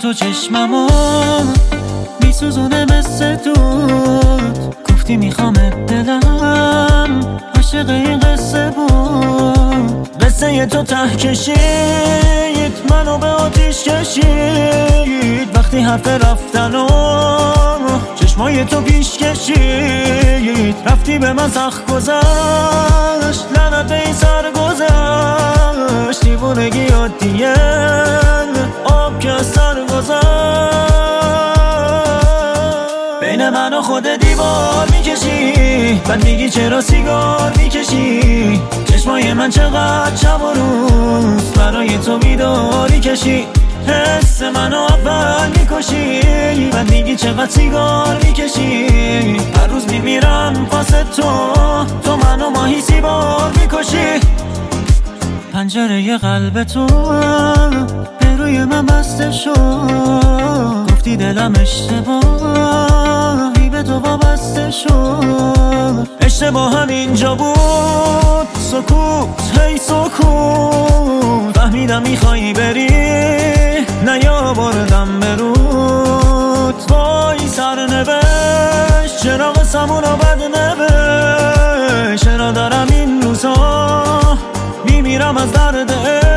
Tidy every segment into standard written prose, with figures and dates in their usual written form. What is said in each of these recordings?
تو چشممو میسوزونه مثل دود. گفتی میخوامت دلم عاشق این قصه بود. قصه تو ته کشید منو به آتیش کشید. وقتی حرف رفتن و چشمای تو پیش کشید. رفتی به من سخت گذشت لعنت به این سر گذشت. دیوونگی عادیه آب که از سر گذشت. بین من و خود دیوار میکشی بعد میگی چرا سیگار میکشی. چشمای من چقدر شب و روز برای تو بیداری کشی. حس منو اول میکشی بعد میگی چقدر سیگار میکشی. هر روز میمیرم واسه تو منو ماهی سیبار میکشی. پنجره قلب تو به روی من بسته شد. گفتی دلم اشتباهی به تو وابسته شد. اشتباه هم اینجا بود سکوت هی سکوت. فهمیدم میخوایی بری نیاوردم به رود. وای سرنوشت چرا قسمونو بد نوشت. چرا دارم این روزا میمیرم از درد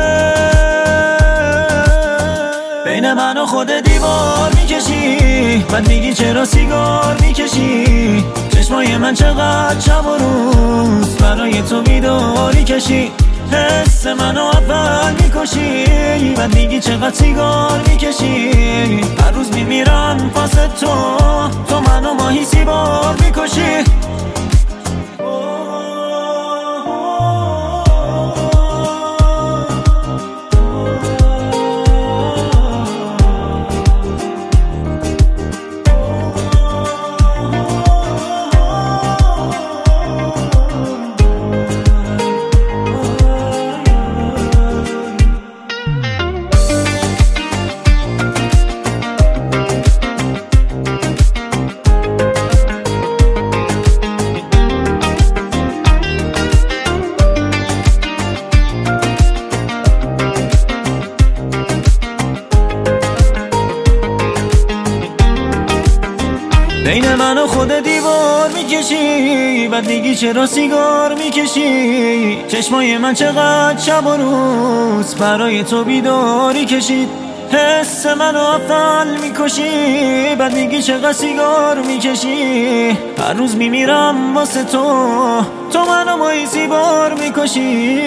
بین من و خود دیوار میکشی بعد میگی چرا سیگار میکشی. چشمای من چقدر شب و روز برای تو بیداری کشی. حس منو اول میکشی بعد میگی چقدر سیگار میکشی. هر روز میمیرم واسه تو منو ماهی سیبار میکشی. بین من و خود دیوار میکشی بعد میگی چرا سیگار میکشی. چشمای من چقدر شب و روز برای تو بیداری کشید. حس منو اول میکشی بعد میگی چقدر سیگار میکشی. هر روز میمیرم واسه تو منو ماهی سیبار میکشی.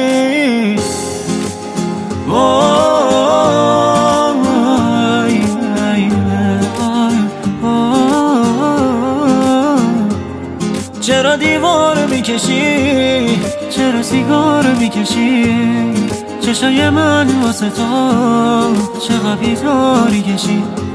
چرا دیوار میکشی چرا سیگار میکشی. چشای من واسه تو چقدر بیداری کشی.